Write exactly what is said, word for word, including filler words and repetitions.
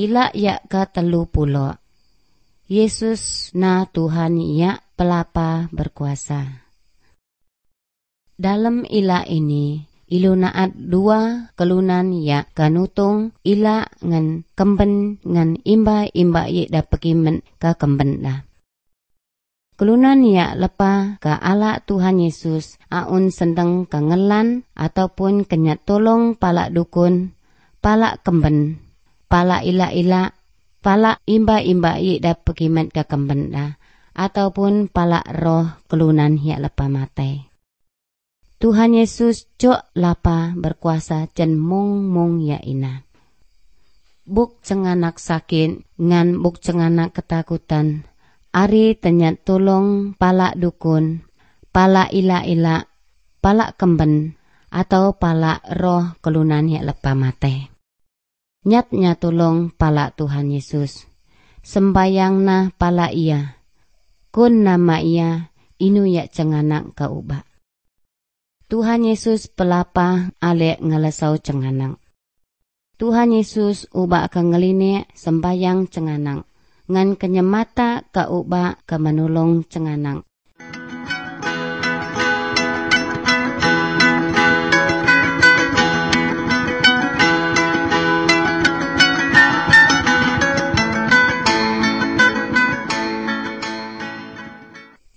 Ila ya ka telu pulo. Yesus na Tuhan ya pelapa berkuasa. Dalam ila ini, ilu naat dua kelunan ya kanutung ila ngan kemben ngan imba-imba ye da pekimen ka kemben da. Kelunan ya lepa ka ala Tuhan Yesus aun sendeng kangelan ataupun kenyat tolong pala dukun, pala kemben, pala ila-ila, pala imba-imba ye da pekimen ka kemben da, ataupun pala roh kelunan ya lepa matai. Tuhan Yesus cok lapa berkuasa jen mung-mung ya ina. Buk cenganak sakit ngan buk cenganak ketakutan. Ari tenyat tolong pala dukun, pala ila-ila, pala kemben, atau pala roh kelunan ya lepa mate. Nyat-nyat tolong pala Tuhan Yesus. Sembayang na pala ia. Kun nama ia inu ya cenganak ka ubah. Tuhan Yesus pelapa ale ngalesau cenganang. Tuhan Yesus ubah ka ngeline sembayang cenganang. Ngan kenyemata ka ubah ka menolong cenganang.